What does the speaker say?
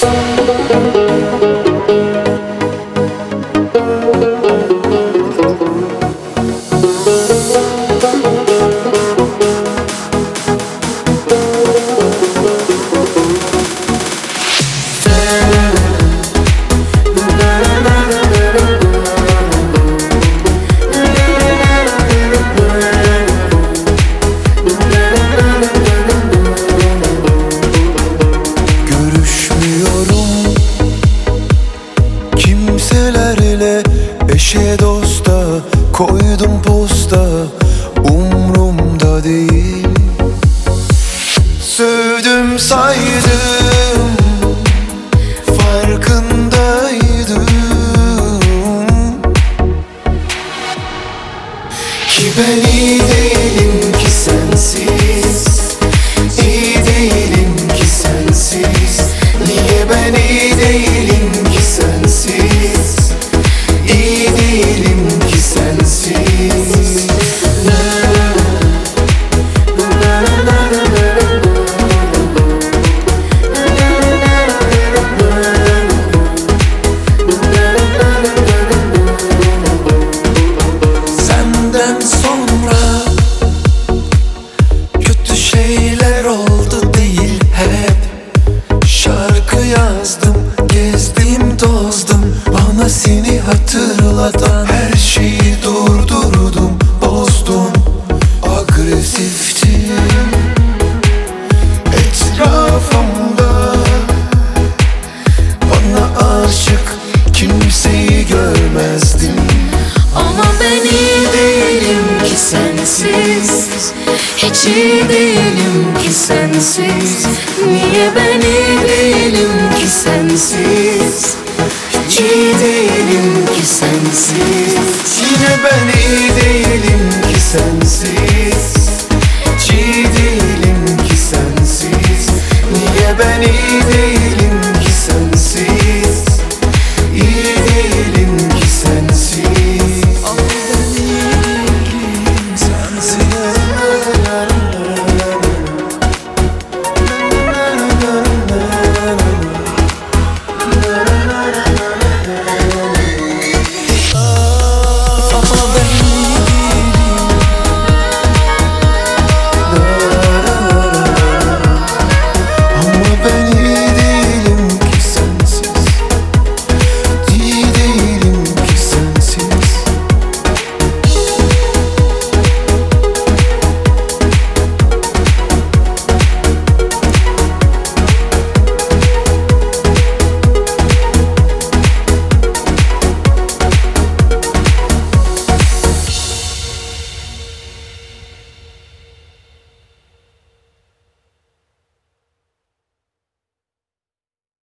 Eşe dosta koydum posta, umrumda değil. Sövdüm saydım, farkındaydım ki ben iyi değilim ki sensiz, iyi değilim ki sensiz. Niye ben iyi değilim ki sensiz, İyi değilim ki sensiz. Senden sonra kötü şeyler oldu değil hep. Şarkı yazdım, gezdim tozdum, bana seni hatırlatan her şeyi durdurdum, bozdum. Agresiftim etrafımda, bana aşık kimseyi görmezdim. Ama ben iyi değilim ki sensiz, hiç iyi değilim ki sensiz. Niye ben iyi değilim ki sensiz, hiç iyi değilim ki sensiz. Yine ben iyi değilim ki sensiz, hiç iyi değilim ki sensiz. Niye ben iyi değilim